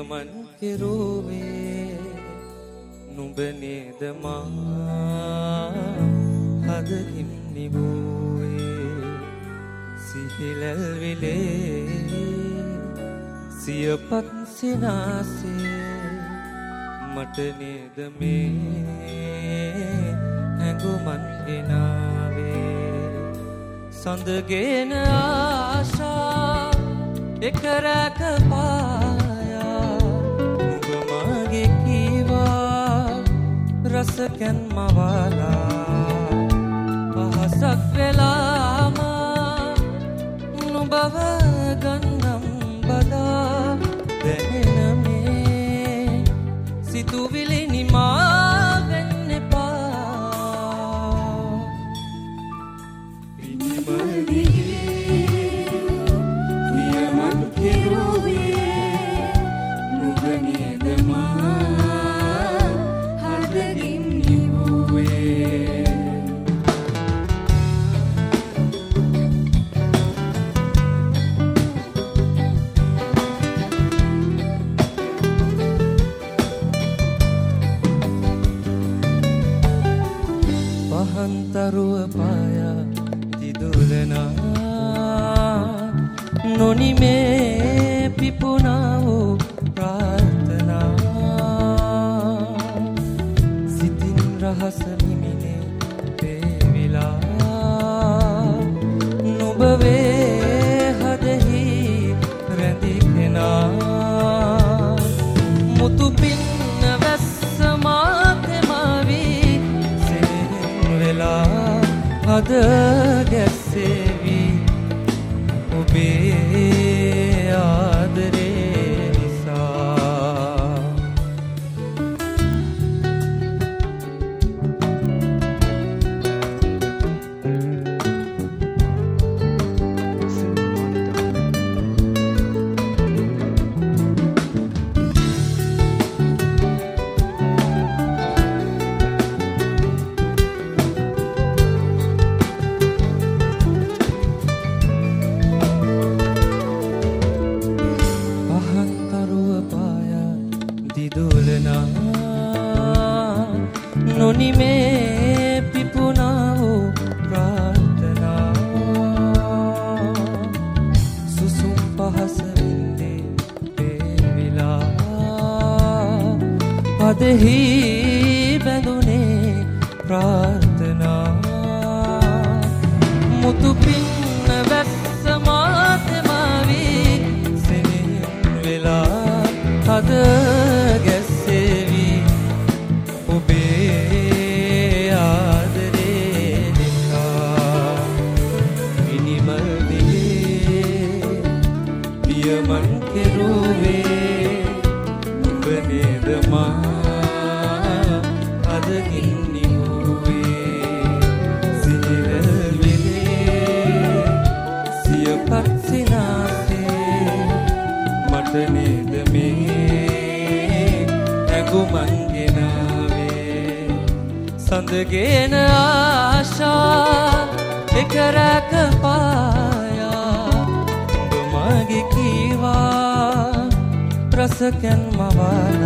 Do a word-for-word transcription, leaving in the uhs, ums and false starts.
පියමන් කෙරුවේ නුඹ නේද මා හදකින් නිවූවේ සිහිලල් විලේ සියපත් සිනාසේ මට නේද මේ හැඟුමන් ගෙනාවේ සඳගෙන ආශා එක රැක පායා නුඹ මගේ කීවා රසකන් මවාලා පහසක් වෙලාම නුඹව ගන්නම් බදා දැනෙන මේ සිතුවිලි නිමා වෙන්න එපා පිළිමදිගේ පියමන් කෙරුවේ නුඹ නේද මා හදකින් නිවුවේ පහන්තරුව පායා දිදුලනා නොනිමේ පිපුනා වූ ප්‍රාර්ථනා සිතින් රහස නිමිනේ පේවිලා නුඹ වේ හදෙහි රැඳිගෙනා මුතු පින්න වැස්ස මාතෙමාවී හද ගැස්සේවි ඔබේ ආදරේ නිසා නොනිමේ පිපුනා වූ ප්‍රාර්ථනා සුසුම් පහස වින්දේ පේවිලා පදෙහි බැඳුනේ ප්‍රාර්ථනා මුතු පින්න වැස්ස මාතෙමාවී සෙනෙහින් වෙලා හද ගැස්සේවි ඔබේ ආදරේ නිසා මිනිමල් දිගේ පියමන් කෙරුවේ නුඹ නේද මා අදකින් නිවුවේ සිහිලල් විලේ සියපත් සිනාසේ මට නේද මේ හැඟුමන් ගෙනාවේ සඳගෙන ආශා එක රැක පායා නුඹ මගේ කීවා රසකන් මවාලා